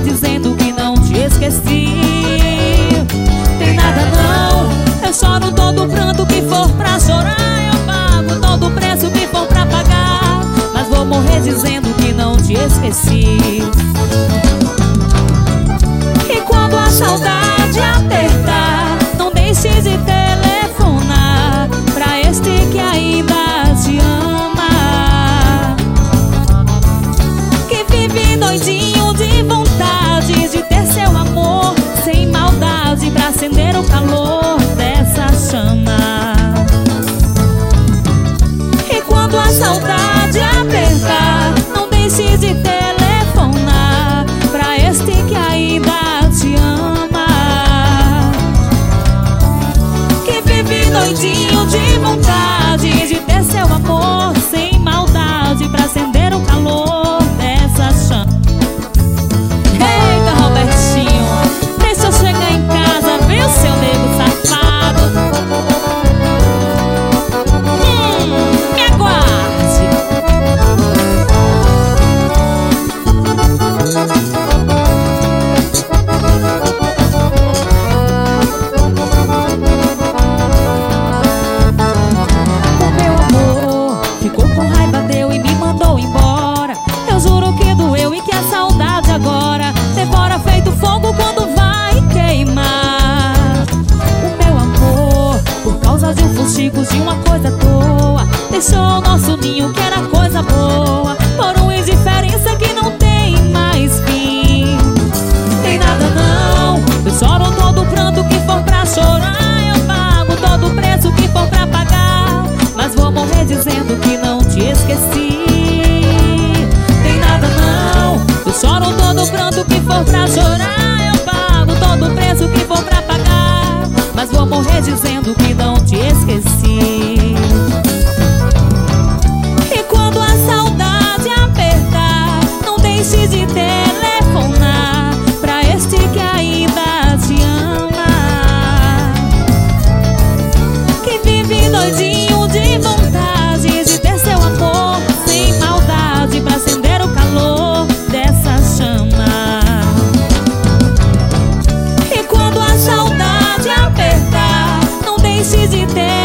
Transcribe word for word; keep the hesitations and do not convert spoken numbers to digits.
dizendo que não te esqueci. Tem nada não, eu choro todo pranto que for pra chorar. Eu pago todo preço que for pra pagar, mas vou morrer dizendo que não te esqueci. E quando a saudade apertar, não deixe de telefonar pra este que ainda te ama, que vive doidinho de vontade de ter seu amor sem maldade, pra acender o calor dessa chama. E quando a saudade apertar, não deixe de telefonar pra este que ainda te ama, que vive doidinho de vontade de ter seu amor sem maldade, pra acender o calor dessa chama. Eita, Robertinho, deixa eu chegar em casa, viu, seu nego safado? Hum, me aguarde. O meu amor ficou com raiva, deu e me mandou embora. Eu juro que doeu e que a saudade agora devora feito fogo quando vai queimar. O meu amor, por causa de um fuxico, de uma coisa à toa, deixou o nosso ninho que era coisa boa por uma indiferença que não tem mais fim. Tem nada não, eu choro todo pranto que for pra chorar. Eu pago todo preço que for pra pagar, mas vou morrer dizendo que não te esqueci. Tem nada não, eu choro todo pranto que for pra chorar. Eu pago todo preço que for pra pagar, mas vou morrer dizendo que não te esqueci. E quando a saudade apertar, não deixe de telefonar pra este que ainda te ama, que vive doidinho de vontade de ter seu amor sem maldade, pra acender o calor dessa chama. E quando a saudade apertar, não deixe de ter